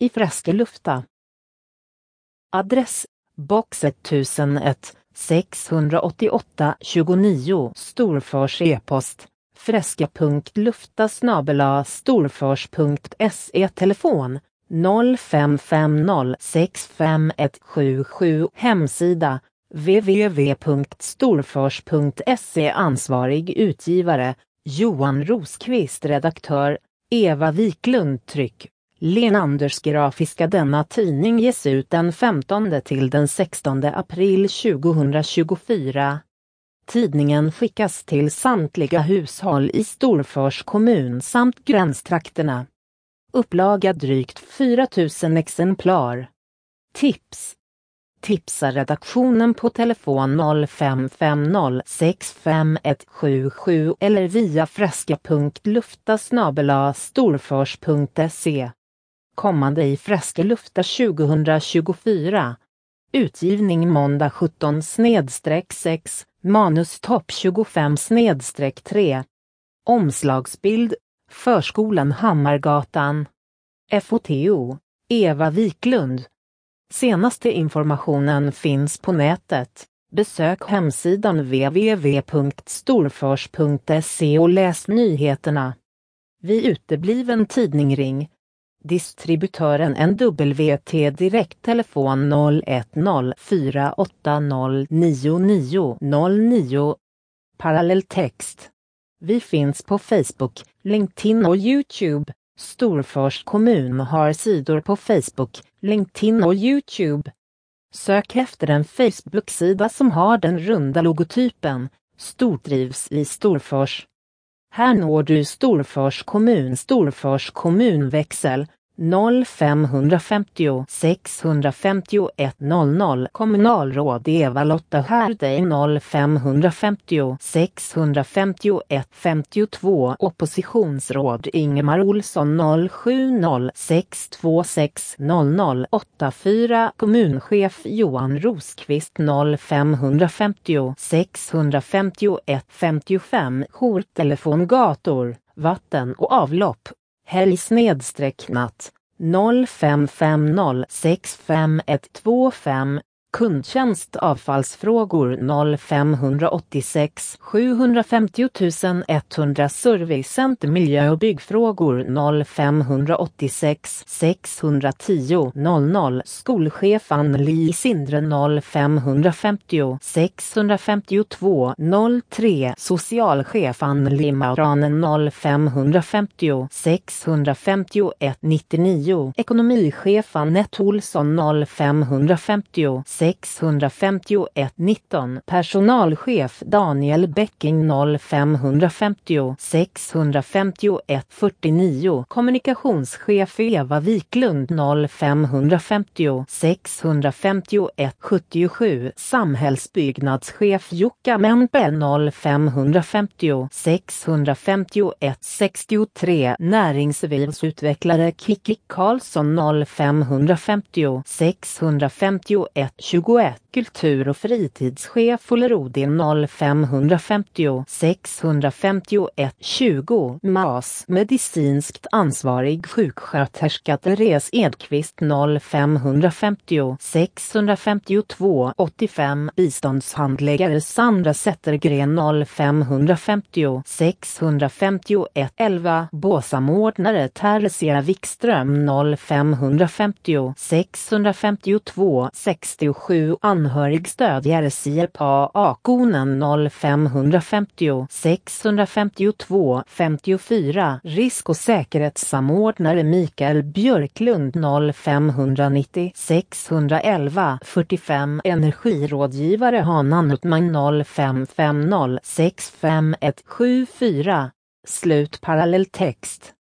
i Freskelufta. Adress: box 1001 688 29 Storfors. E-post: freska.lufta@storfors.se. Telefon: 0550 65177. Hemsida: www.storfors.se. Ansvarig utgivare: Johan Rosqvist. Redaktör: Eva Wiklund. Tryck: Lenanders Grafiska. Denna tidning ges ut den 15 till den 16 april 2024. Tidningen skickas till samtliga hushåll i Storfors kommun samt gränstrakterna. Upplaga drygt 4000 exemplar. Tips: Tipsa redaktionen på telefon 0550 65177 eller via freska.lufta@storfors.se. Kommande i Freskelufta 2024. Utgivning måndag 17/6. Manus topp 25/3. Omslagsbild: Förskolan Hammargatan. FOTO: Eva Wiklund. Senaste informationen finns på nätet. Besök hemsidan www.storfors.se och läs nyheterna. Vid utebliven tidning ring distributören NWT direkttelefon 010 480 9909. Parallelltext. Vi finns på Facebook, LinkedIn och YouTube. Storfors kommun har sidor på Facebook, LinkedIn och YouTube. Sök efter en Facebook-sida som har den runda logotypen Stortrivs i Storfors. Här når du Storfors kommunväxel 0550 651 00. Kommunalråd Eva-Lotta Härdej 0550 651 52. Oppositionsråd Ingemar Olsson 070 626 0084. Kommunchef Johan Rosqvist 0550 651 55. Jourtelefon gator, vatten och avlopp helg/natt 0550 65125. Kundtjänst avfallsfrågor 0586 750 100. Servicecenter miljö- och byggfrågor 0586 610 00. Skolchef Anneli Sindre 0550 652 03. Socialchef Anneli Mauranen 0550 651 99. Ekonomichef Annette Olsson 0550 651 19. Personalchef Daniel Bäcking 0550 651 49. Kommunikationschef Eva Wiklund 0550 651 77. Samhällsbyggnadschef Jukka Mempe 0550 651 63. Näringslivsutvecklare Kiki Karlsson 0550 651 21. Kultur- och fritidschef Olle Rodin 0550 651 20. MAS medicinskt ansvarig sjuksköterska Therese Edqvist 0550 652 85. Biståndshandläggare Sandra Zettergren 0550 651 11. Båsamordnare Teresia Wikström 0550 652 67. Anhörigstödjare Sierpa Akonen 0550 652 54. Risk- och säkerhetssamordnare Mikael Björklund 0590 611 45. Energirådgivare Hanna Nuttman 0550 65174. Slut parallelltext.